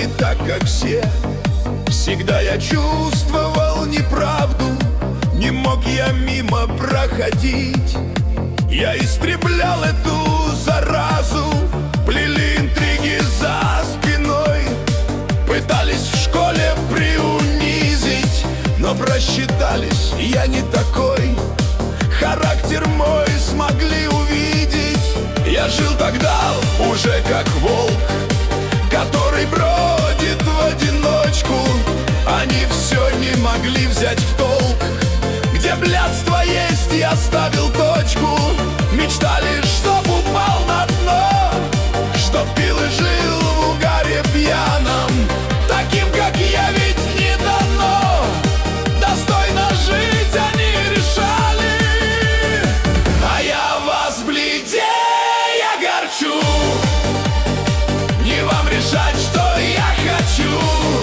не так, как все. Всегда я чувствовал неправду, не мог я мимо проходить. Я истреблял эту заразу, плели интриги за спиной, пытались в школе приунизить, но просчитались, я не такой. Характер мой смогли увидеть. Я жил тогда уже как волк, который бродит в одиночку. Они все не могли взять в толк. Где блядство есть, я ставил точку. Мечтали, чтоб упал на дно, чтоб пил и жил в угаре пьяном. Таким, как я, ведь не дано достойно жить, они решали. А я вас бледнее горчу. Не вам решать, что я хочу.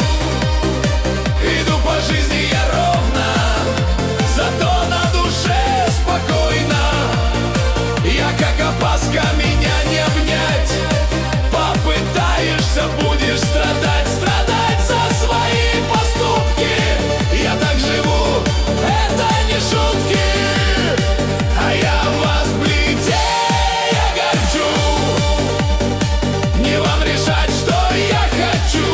Иду по жизни я ровно, зато на душе спокойно. Я как опаска, меня не обнять. Попытаешься, будешь страдать, страдать за свои поступки. Я так живу, это не шутки. А я вас бледнее горчу. Не вам решать, что я хочу.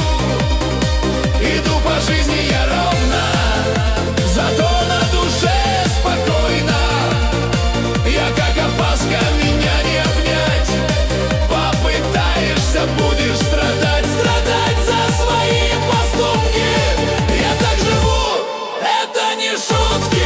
Иду по жизни я ровно, зато на душе спокойно. Я как опаска, меня не обнять. Попытаешься, будешь страдать, страдать за свои поступки. Я так живу, это не шутки.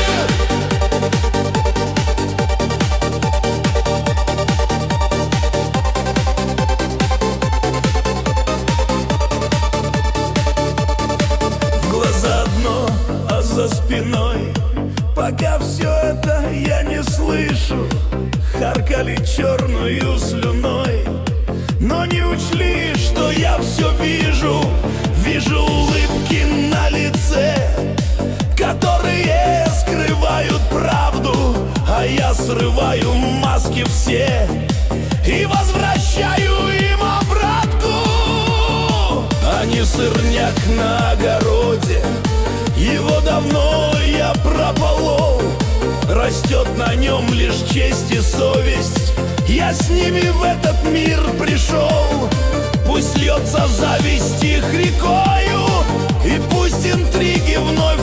В глаза одно, а за спиной пока все это я не слышу. Харкали черную слюной, но не учли, что я все вижу. Вижу улыбки на лице, которые скрывают правду. А я срываю маски все и возвращаю им обратку. А не сырняк на огороде, его давно я прополол. Растет на нем лишь честь и совесть. Я с ними в этот мир пришел. Пусть льется зависть их рекою, и пусть интриги вновь